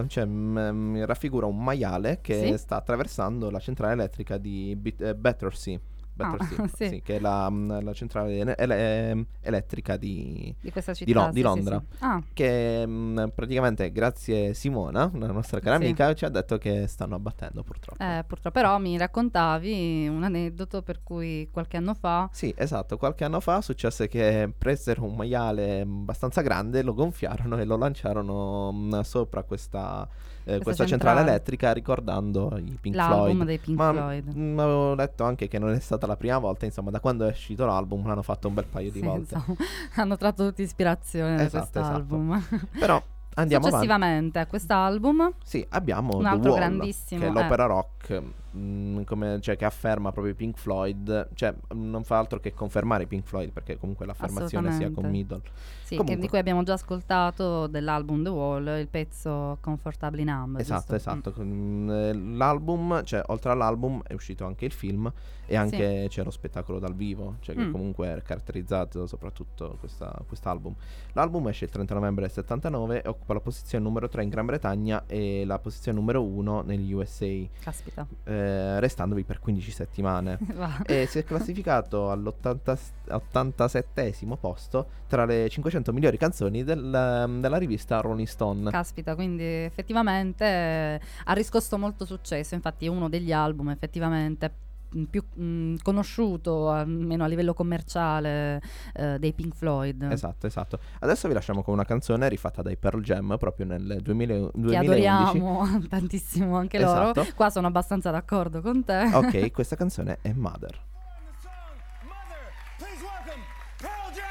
raffigura un maiale che Sì. sta attraversando la centrale elettrica di Battersea. sì. Che è la centrale elettrica di questa città di Londra. Sì. Ah, Che praticamente grazie Simona, la nostra cara Sì. amica, ci ha detto che stanno abbattendo purtroppo. purtroppo però mi raccontavi un aneddoto per cui qualche anno fa Sì, esatto, qualche anno fa successe che presero un maiale abbastanza grande, lo gonfiarono e lo lanciarono sopra questa centrale elettrica, ricordando i Pink l'album Floyd. dei Pink Ma Floyd. avevo letto anche che non è stata la prima volta, insomma, da quando è uscito l'album l'hanno fatto un bel paio di Sì, volte. insomma, hanno tratto tutti ispirazione da Esatto, quest'album. Però andiamo avanti. Successivamente a quest'album Sì, abbiamo un The altro Wall, grandissimo, che è l'opera rock cioè, che afferma proprio i Pink Floyd, cioè non fa altro che confermare i Pink Floyd, perché comunque l'affermazione sia con Assolutamente. Middle. Sì, Comunque. di cui abbiamo già ascoltato dell'album The Wall il pezzo Comfortably Numb. Esatto, giusto? esatto. L'album, cioè oltre all'album è uscito anche il film e anche c'è lo spettacolo dal vivo, cioè che comunque è caratterizzato soprattutto quest'album. L'album esce il 30 novembre del 79 e occupa la posizione numero 3 in Gran Bretagna e la posizione numero 1 negli USA, Caspita. restandovi per 15 settimane. Va. E si è classificato all'87esimo posto tra le 500 migliori canzoni della rivista Rolling Stone. Caspita, quindi effettivamente ha riscosso molto successo, infatti è uno degli album effettivamente più conosciuto almeno a livello commerciale dei Pink Floyd. Esatto. Adesso vi lasciamo con una canzone rifatta dai Pearl Jam proprio nel 2011. Che adoriamo tantissimo anche loro. Esatto. Qua sono abbastanza d'accordo con te. Ok, questa canzone è Mother. Mother, please welcome Pearl Jam!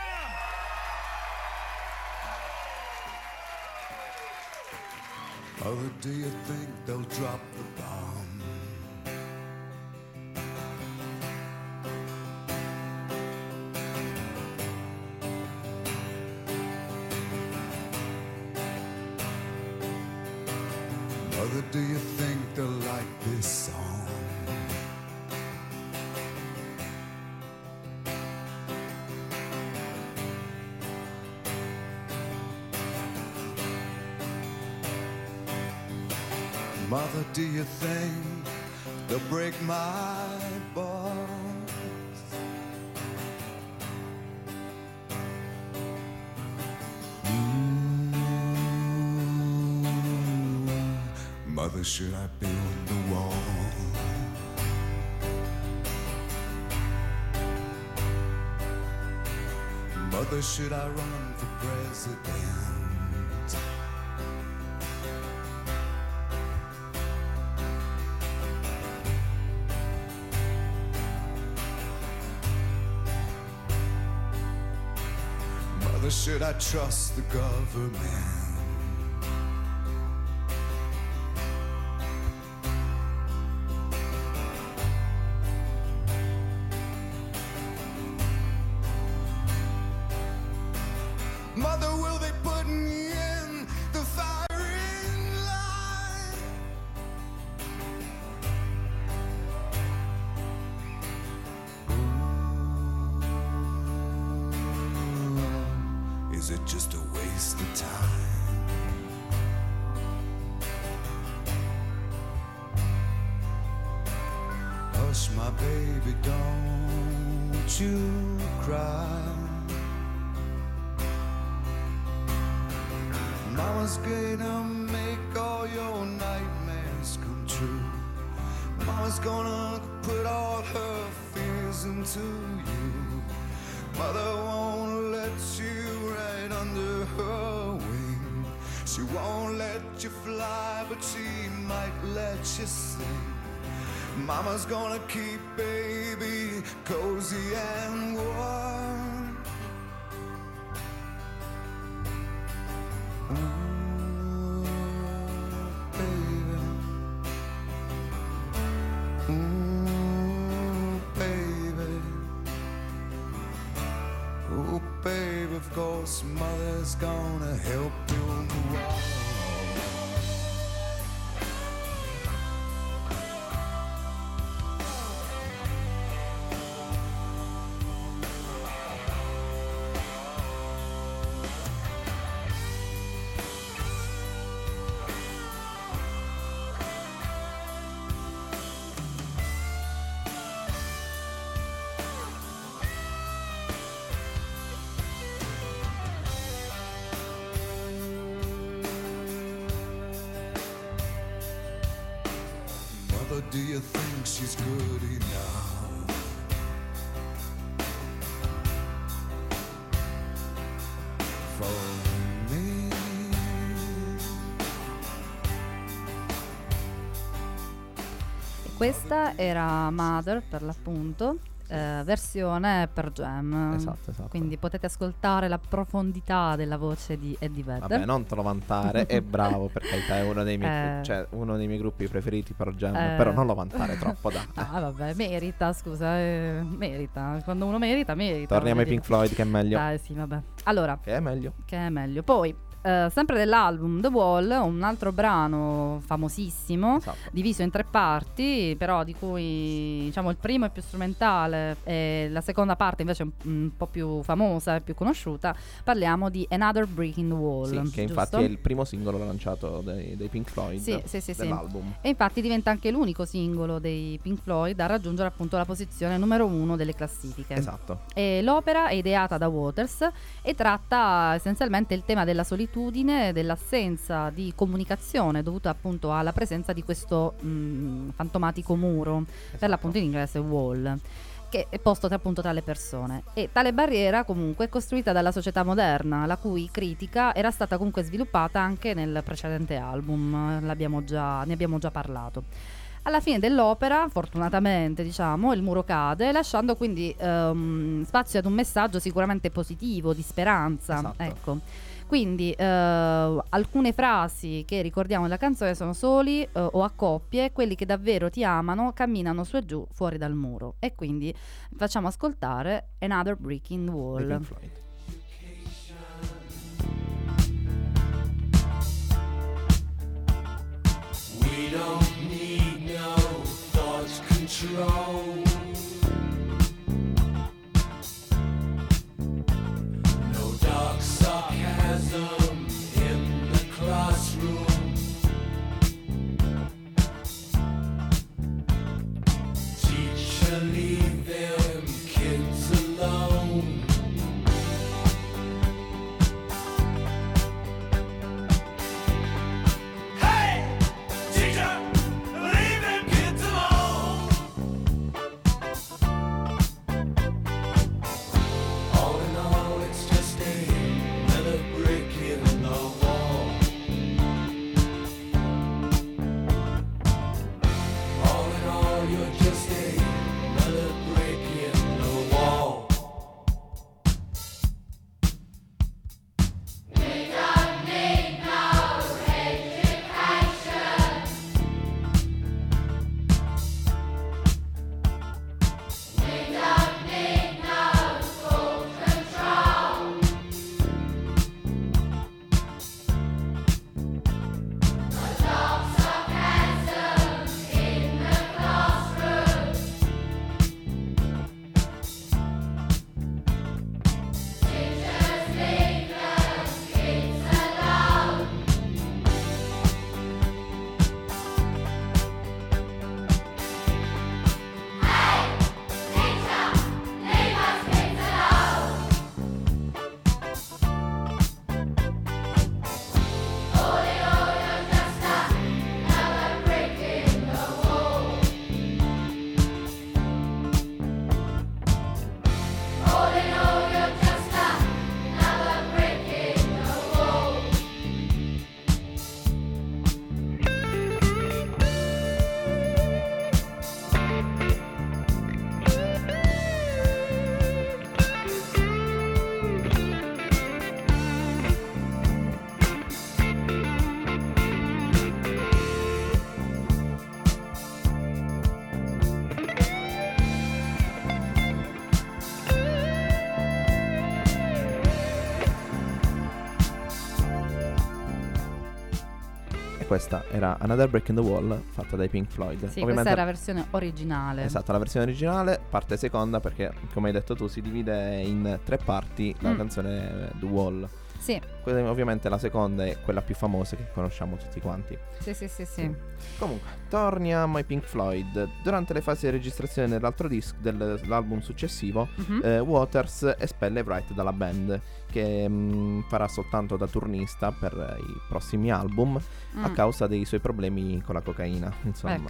Mother, do you think they'll drop the bomb? Mother, do you think they'll like this song? Mother, do you think they'll break my bones? Mother, should I build the wall? Mother, should I run for president? Mother, should I trust the government? Mother, will they put me in the firing line? Ooh, is it just a waste of time? Hush, my baby, don't you cry. Mama's gonna make all your nightmares come true. Mama's gonna put all her fears into you. Mother won't let you right under her wing. She won't let you fly, but she might let you sing. Mama's gonna keep baby cozy and warm. Ooh, baby. Ooh, baby. Ooh, baby, of course, mother's gonna help build the wall. Mother, do you think she's good enough? For me? E questa era Mother per l'appunto. versione per Jam. Esatto. Quindi potete ascoltare la profondità della voce di Eddie Vedder. Vabbè, non te lo vantare, è bravo, per carità, è uno dei miei, uno dei miei gruppi preferiti per Jam, però non lo vantare troppo, dai. Vabbè, merita, scusa, merita. Quando uno merita. Torniamo ai Pink Floyd, che è meglio. Dai, sì, vabbè. Allora, Che è meglio. Poi sempre dell'album The Wall, un altro brano famosissimo, Esatto. diviso in 3 parti, però di cui diciamo il primo è più strumentale e la seconda parte invece è un po' più famosa e più conosciuta. Parliamo di Another Brick in the Wall, Sì, che infatti giusto? è il primo singolo lanciato dei Pink Floyd dell'album. E infatti diventa anche l'unico singolo dei Pink Floyd a raggiungere appunto la posizione numero 1 delle classifiche. Esatto. E l'opera è ideata da Waters e tratta essenzialmente il tema della solitudine, dell'assenza di comunicazione dovuta appunto alla presenza di questo fantomatico muro, per l'appunto in inglese wall, che è posto appunto tra le persone. E tale barriera comunque è costruita dalla società moderna, la cui critica era stata comunque sviluppata anche nel precedente album, ne abbiamo già parlato. Alla fine dell'opera, fortunatamente, diciamo, il muro cade, lasciando quindi spazio ad un messaggio sicuramente positivo, di speranza. Esatto. Ecco. Quindi alcune frasi che ricordiamo nella canzone sono: soli o a coppie, quelli che davvero ti amano camminano su e giù fuori dal muro. E quindi facciamo ascoltare Another Brick in the Dei Wall. Pink Floyd. We don't need no thought control. No dark sarcasm in the classroom. Teacher, leave them kids alone. Hey! Teacher, leave them kids alone. All in all, it's just another brick in the wall. All in all, you're just another brick in the wall. Questa era Another Break in the Wall, fatta dai Pink Floyd. Sì, Ovviamente, questa era la versione originale. esatto, la versione originale, parte seconda, perché come hai detto tu si divide in 3 parti la canzone The Wall. Sì, Ovviamente la seconda è quella più famosa che conosciamo tutti quanti. sì. Comunque, torniamo ai Pink Floyd. Durante le fasi di registrazione dell'altro disco, dell'album successivo, Waters espelle Wright dalla band, che farà soltanto da turnista per i prossimi album a causa dei suoi problemi con la cocaina. Insomma,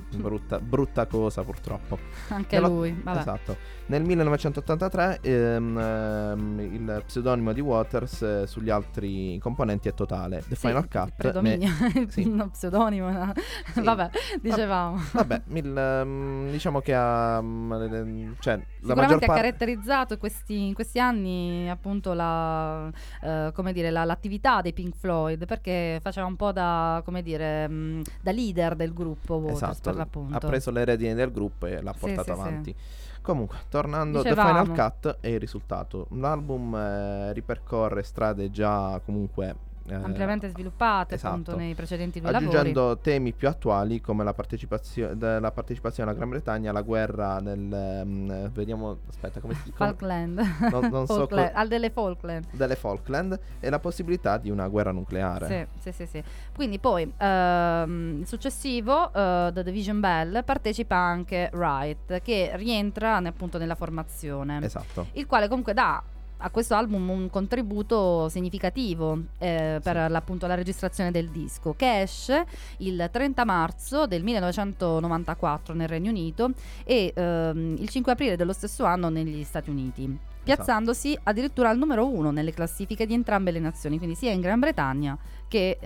brutta cosa purtroppo. Anche lui, vabbè. Esatto. Nel 1983 il pseudonimo di Waters sugli altri altri componenti è totale. The Sì, Final Cut predominio, sì. uno pseudonimo, no? Sì. Vabbè, dicevamo. Vabbè, diciamo che ha cioè, la maggior Sicuramente ha parte caratterizzato in questi anni appunto come dire, l'attività dei Pink Floyd, perché faceva un po' da, come dire, da leader del gruppo Waters, per esatto, l'appunto. ha preso le redini del gruppo e l'ha Sì, portato sì, avanti. Comunque, tornando Dicevamo. The Final Cut e il risultato. L'album ripercorre strade già comunque ampiamente sviluppate esatto, appunto nei precedenti due lavori. aggiungendo temi più attuali come la partecipazione della Gran Bretagna alla guerra nel vediamo, aspetta, come si chiama? Falkland. Non so delle Falkland. delle Falkland e la possibilità di una guerra nucleare. Sì. Quindi poi il successivo The Division Bell partecipa anche Wright, che rientra appunto nella formazione, Esatto. il quale comunque dà a questo album un contributo significativo per l'appunto la registrazione del disco, che esce il 30 marzo del 1994 nel Regno Unito e il 5 aprile dello stesso anno negli Stati Uniti, piazzandosi addirittura al numero 1 nelle classifiche di entrambe le nazioni, quindi sia in Gran Bretagna che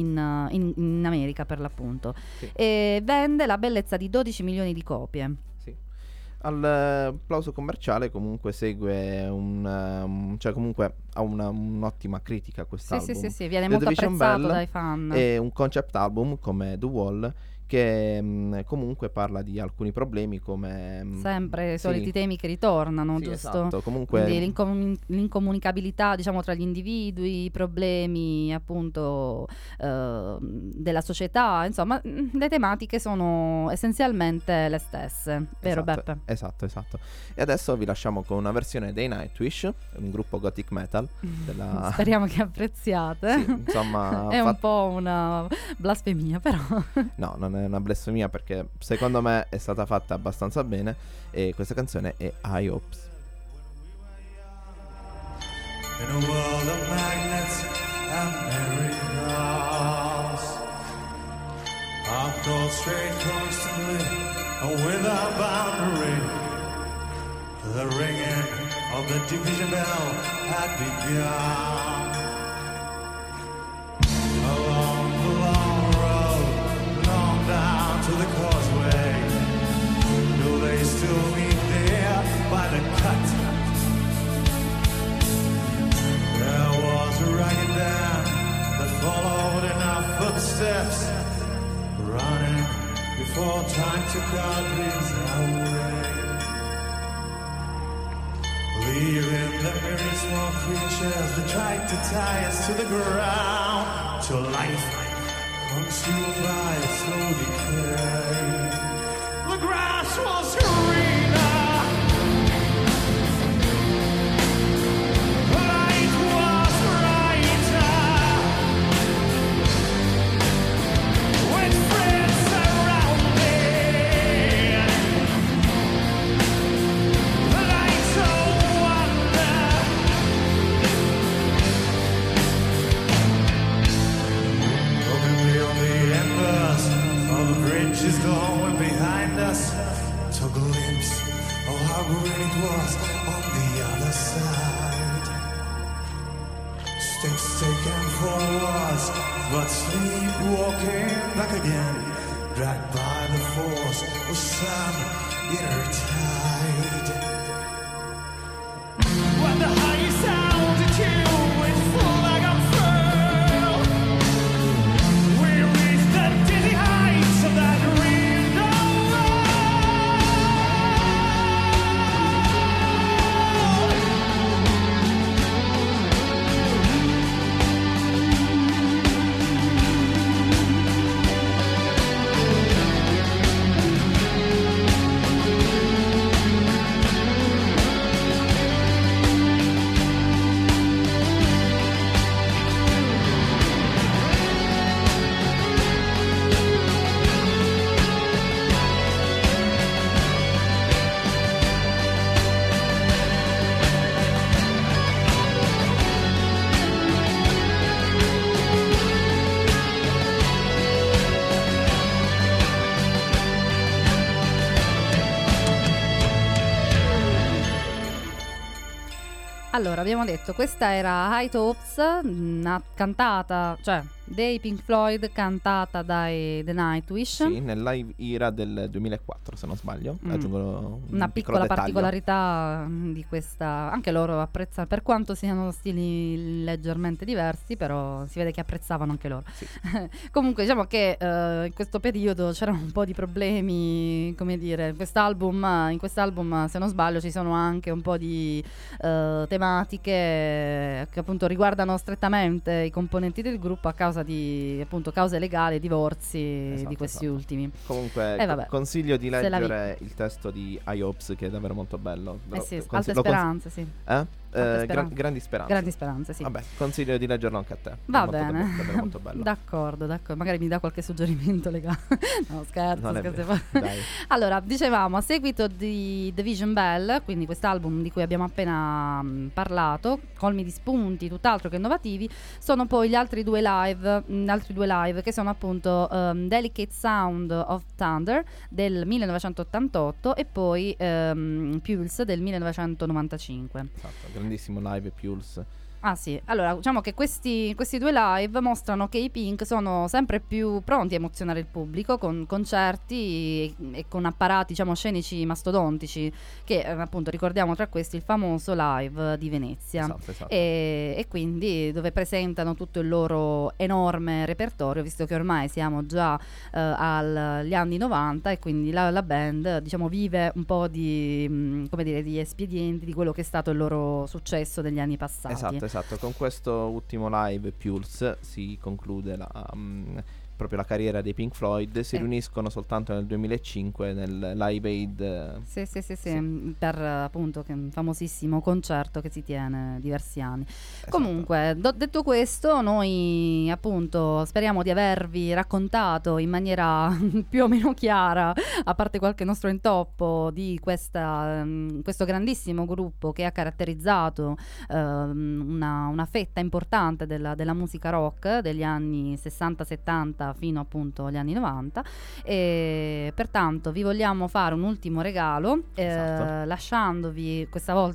in America per l'appunto. Sì. E vende la bellezza di 12 milioni di copie. Al plauso commerciale comunque segue cioè comunque ha un'ottima critica quest'album. Sì, viene The molto Division apprezzato Bell dai fan. è un concept album come The Wall che comunque parla di alcuni problemi come sempre i sì. soliti temi che ritornano, Sì, giusto? esatto. Comunque quindi l'incomunicabilità, diciamo, tra gli individui, i problemi appunto della società, insomma, le tematiche sono essenzialmente le stesse, vero Beppe? Esatto. E adesso vi lasciamo con una versione dei Nightwish, un gruppo gothic metal della... Speriamo che apprezziate. Sì, insomma, è un po' una blasfemia, però. No, non è una blasfemia perché secondo me è stata fatta abbastanza bene e questa canzone è High Hopes. In a world of magnets and merry-go-rounds, our thoughts stray constantly and without boundary. The ringing of the division bell had begun. Along the long road, long down to the causeway, do they still meet there by the cut? There was a ragged band that followed in our footsteps, running before time took our dreams away, leaving the myriad small creatures that tried to tie us to the ground, till life consumed by a slow decay. The grass was greener, the light was brighter, with friends surrounding, the light of wonder, broken beyond the embers of the bridges going behind us, to a glimpse of how green it was on the other side. Steps taken forwards, but sleepwalking back again, dragged by the force of some inner tide. When the highest altitude went full like a furl, we reached the dizzy heights of that window. Allora, abbiamo detto, questa era High Hopes, cantata, cioè dei Pink Floyd, cantata dai The Nightwish. Sì, nel live era del 2004, se non sbaglio. Aggiungo una piccola dettaglio. particolarità di questa, anche loro apprezzano, per quanto siano stili leggermente diversi, però si vede che apprezzavano anche loro. Sì. Comunque diciamo che in questo periodo c'erano un po' di problemi, come dire, in quest'album se non sbaglio ci sono anche un po' di tematiche che appunto riguardano strettamente i componenti del gruppo a causa di appunto cause legali, divorzi Esatto, di questi esatto. ultimi. Comunque vabbè, consiglio di se la leggere il testo di High Hopes, che è davvero molto bello. sì, alte speranze, sì. Grandi speranze. Grandi speranze, sì. Vabbè, consiglio di leggerlo anche a te. Va È molto bene. davvero molto bello. D'accordo. Magari mi dà qualche suggerimento legale. No, scherzo. Non è scherzo. vero. Dai. Allora, dicevamo, a seguito di The Vision Bell, quindi quest'album di cui abbiamo appena parlato, colmi di spunti, tutt'altro che innovativi, sono poi gli altri due live che sono appunto Delicate Sound of Thunder del 1988 e poi Pulse del 1995. Esatto, grandissimo live Pulse. Ah sì, allora diciamo che questi due live mostrano che i Pink sono sempre più pronti a emozionare il pubblico con concerti e con apparati, diciamo, scenici mastodontici, che appunto ricordiamo tra questi il famoso live di Venezia. Esatto. E quindi dove presentano tutto il loro enorme repertorio, visto che ormai siamo già agli anni 90 e quindi la band, diciamo, vive un po' di come dire, di espedienti di quello che è stato il loro successo degli anni passati. Esatto, con questo ultimo live Pulse si conclude proprio la carriera dei Pink Floyd. Si riuniscono soltanto nel 2005 nel Live Aid. Sì, per appunto che un famosissimo concerto che si tiene diversi anni. Esatto. Comunque, detto questo, noi appunto speriamo di avervi raccontato in maniera più o meno chiara, a parte qualche nostro intoppo, di questo grandissimo gruppo che ha caratterizzato una fetta importante della musica rock degli anni 60-70 fino appunto agli anni 90, e pertanto vi vogliamo fare un ultimo regalo, lasciandovi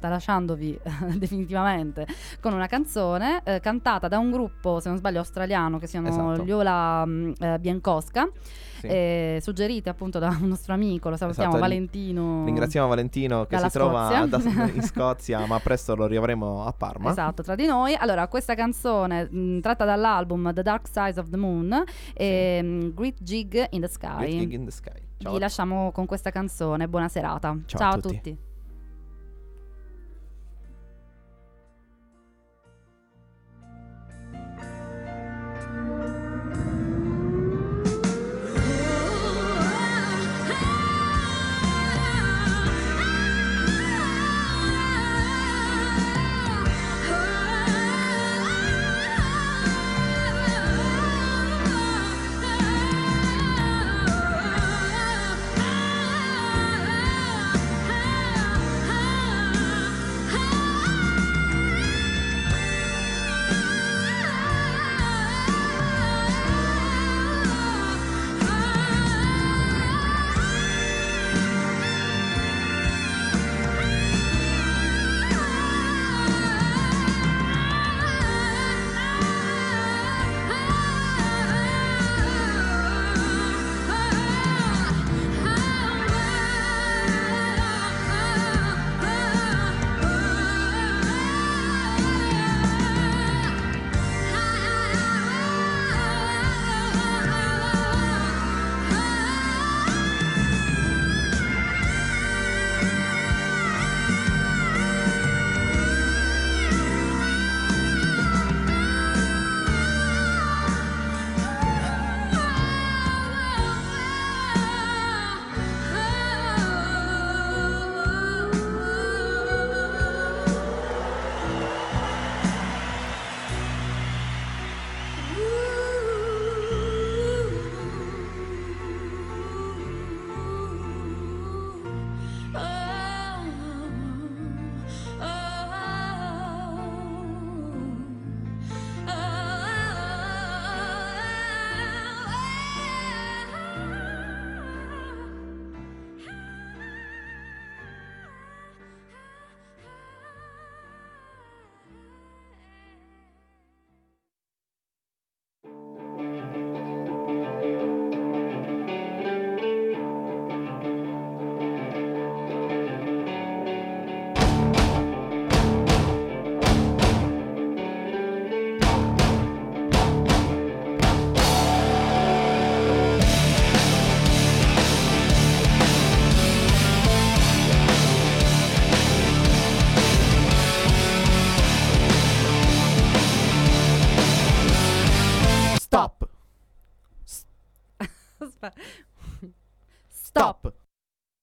definitivamente con una canzone cantata da un gruppo, se non sbaglio australiano, che sono gli Ola Biancosca. Suggerite appunto da un nostro amico, lo salutiamo, Valentino. Ringraziamo Valentino che si trova in Scozia, ma presto lo riavremo a Parma. Esatto, tra di noi. Allora, questa canzone tratta dall'album The Dark Side of the Moon e Great Gig in the Sky. Ciao. Vi lasciamo con questa canzone, buona serata. Ciao a tutti. Oh Stop.